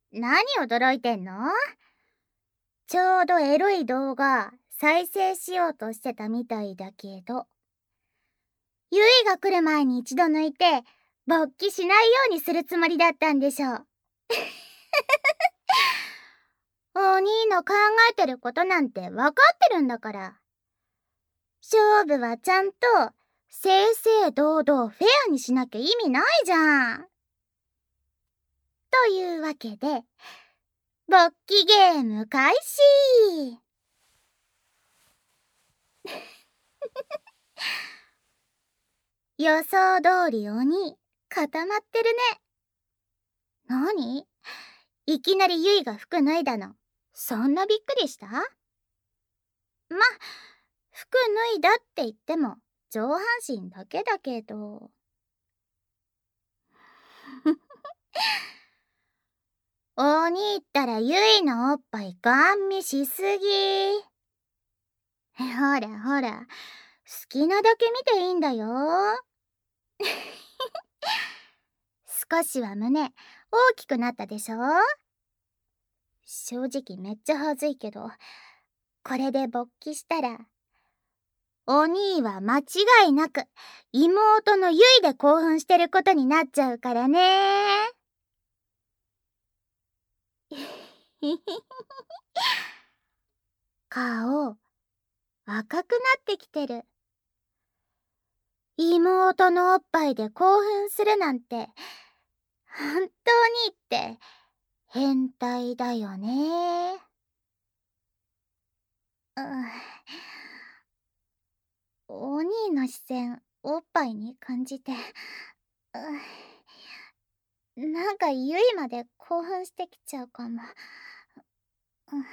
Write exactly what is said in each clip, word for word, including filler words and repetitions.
何驚いてんの？ちょうどエロい動画再生しようとしてたみたいだけど。ゆいが来る前に一度抜いて、勃起しないようにするつもりだったんでしょう。お兄の考えてることなんてわかってるんだから。勝負はちゃんと正々堂々フェアにしなきゃ意味ないじゃん。というわけで、勃起ゲーム開始。予想通り鬼固まってるね。なに？いきなりゆいが服脱いだの、そんなびっくりした？ま、服脱いだって言っても上半身だけだけど。鬼ったらゆいのおっぱいガン見しすぎ。ほらほら、好きなだけ見ていいんだよ。少しは胸大きくなったでしょ？正直めっちゃはずいけど、これで勃起したらお兄は間違いなく妹のゆいで興奮してることになっちゃうからね。顔赤くなってきてる。妹のおっぱいで興奮するなんて本当にって変態だよね。うん、お兄の視線おっぱいに感じて、うん、なんかゆいまで興奮してきちゃうかも。うん、は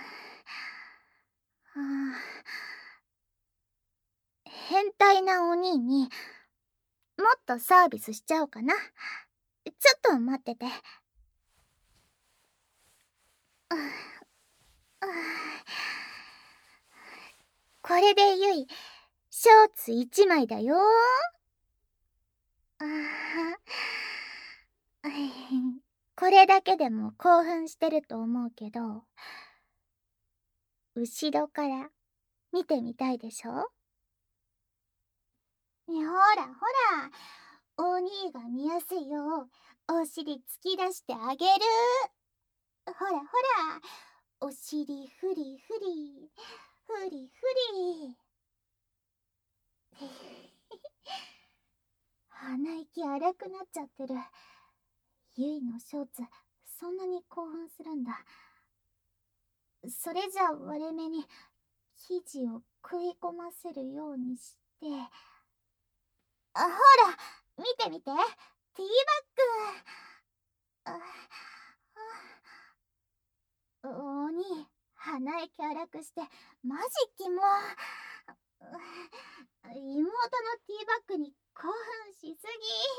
あ、変態なお兄にもっとサービスしちゃおうかな。ちょっと待ってて。これでゆいショーツいちまいだよ。あこれだけでも興奮してると思うけど、後ろから見てみたいでしょ？ほらほら、お兄が見やすいようお尻突き出してあげる。ほらほら、お尻フリフリフリフリ。鼻息荒くなっちゃってる。ゆいのショーツそんなに興奮するんだ。それじゃ割れ目に生地を食い込ませるようにして、あ、ほら見て見て、ティーバッグ。あ、おに鼻息荒くしてマジキモ。妹のティーバッグに興奮しすぎ。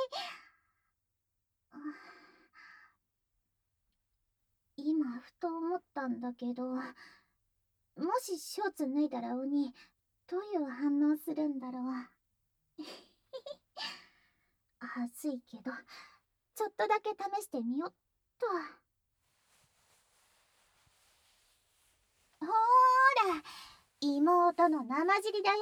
今ふと思ったんだけど、もしショーツ脱いだら鬼どういう反応するんだろう。はずいけどちょっとだけ試してみよっと。ほーら、妹の生尻だよ。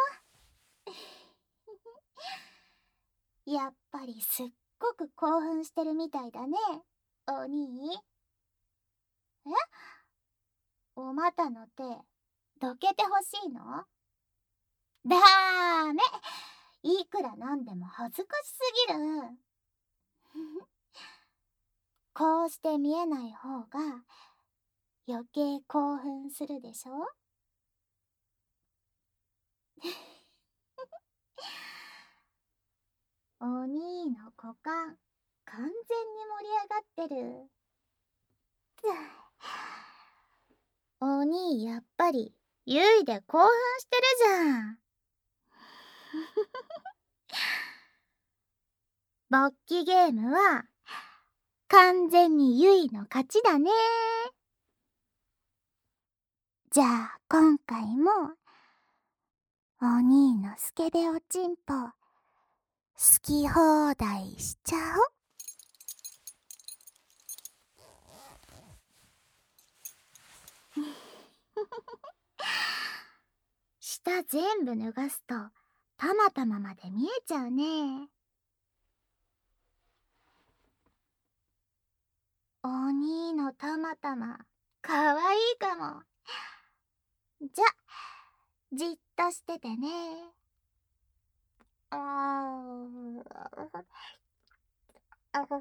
やっぱりすっごく興奮してるみたいだね、お兄。え？お股の手どけてほしいの？だーめ、いくらなんでも恥ずかしすぎる。こうして見えない方が余計興奮するでしょ？お兄の股間完全に盛り上がってる。お兄やっぱりゆいで興奮してるじゃん。勃起ゲームは完全にゆいの勝ちだね。じゃあ今回もお兄のスケベおちんぽ好き放題しちゃお。 下全部脱がすとたまたままで見えちゃうね。お兄のたまたまかわいいかも。じゃ、じっとしててね。あーあう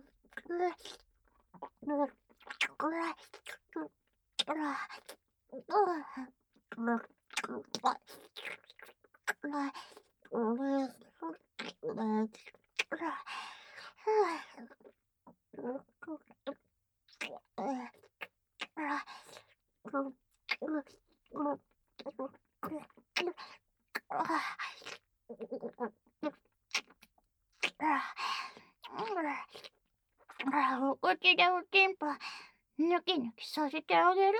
お口でおちんぽぬきぬきさせてあげる。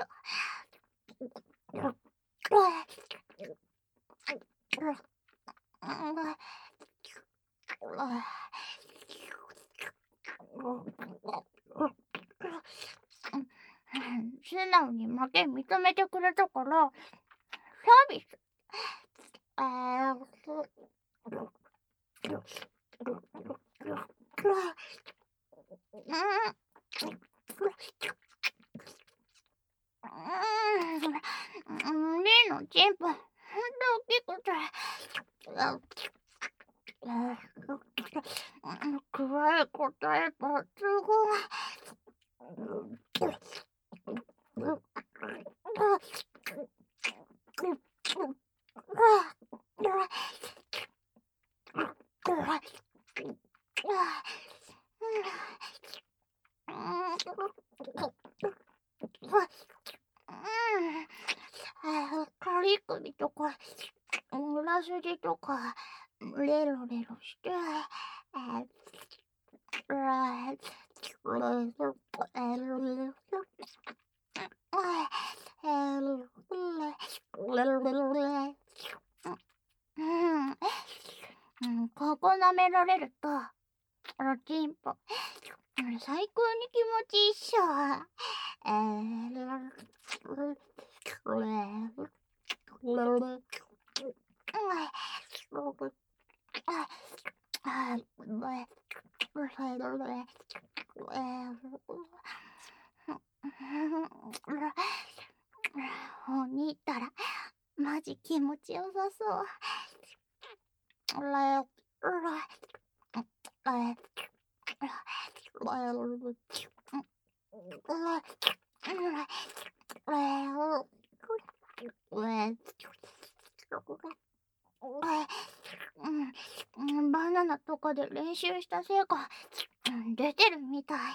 素直に負け認めてくれたからサービス。あうん、例のチンポほんと大きくてくわい答え抜群。カリ首とか裏筋とかレロレロしてうん、ここ舐められるとおちんぽ最高に気持ちいいっしょ。えお兄ったらマジ気持ちよさそう。うん、バナナとかで練習したせいか出てるみたい。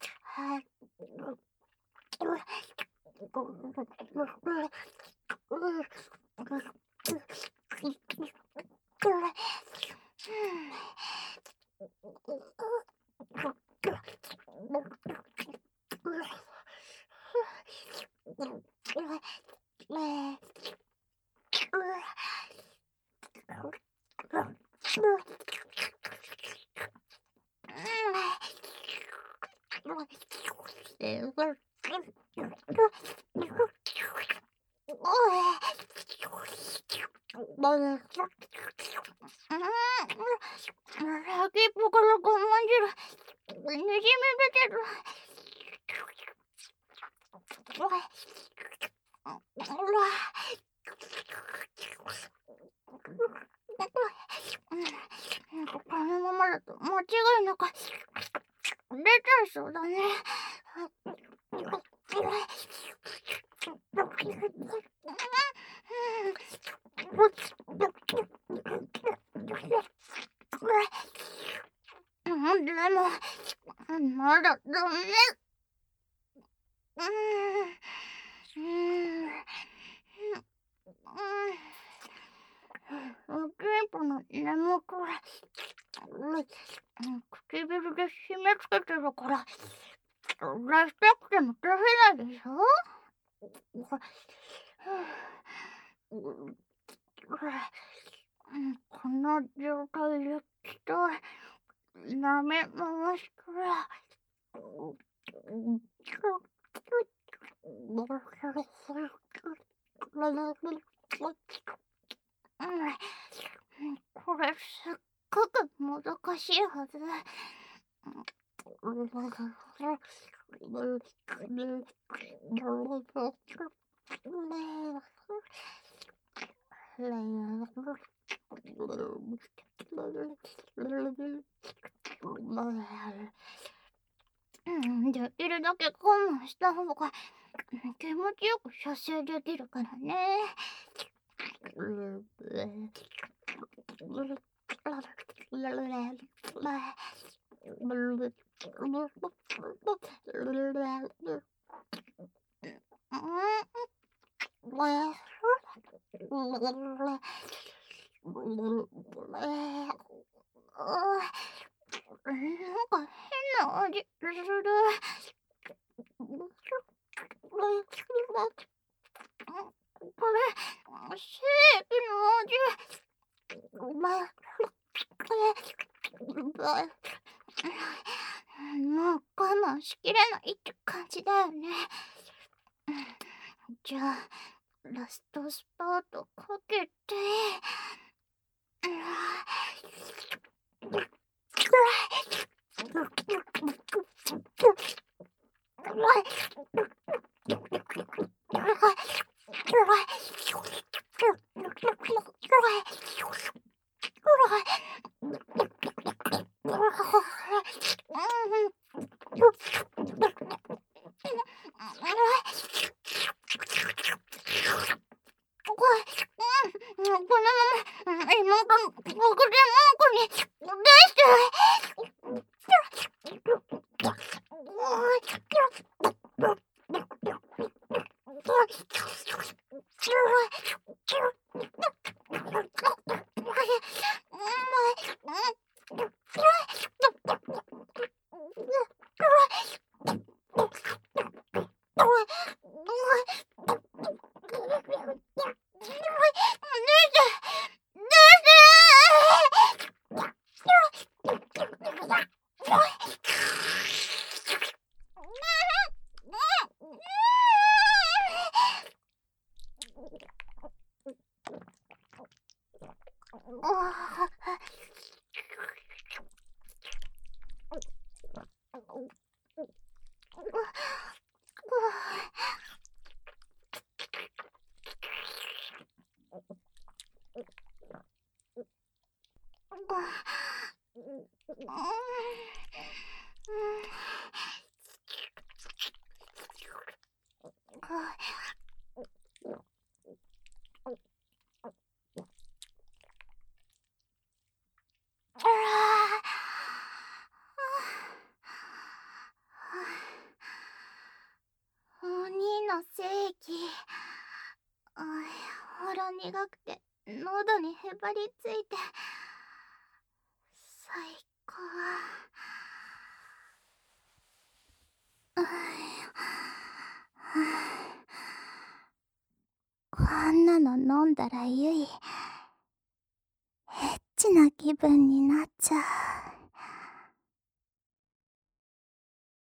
先っぽからごまん汁にじみ出てる。このままだと間違いなく出ちゃいそうだね。でもまだダメ。おちんぽの根元唇で締め付けてるから出したくても出せないでしょ。この状態できっと舐め回したらこれすっごく難しいはず。うんできるだけ我慢した方が気持ちよく射精できるからね。なんか変な味する。これ、精液の味。もう我慢しきれないって感じだよね。じゃあ、ラストスパートかけて。このまま妹の僕でもこに出して鬼の正義。ほろ苦くて喉にへばりついて最高。こんなの飲んだらゆいエッチな気分になっちゃう。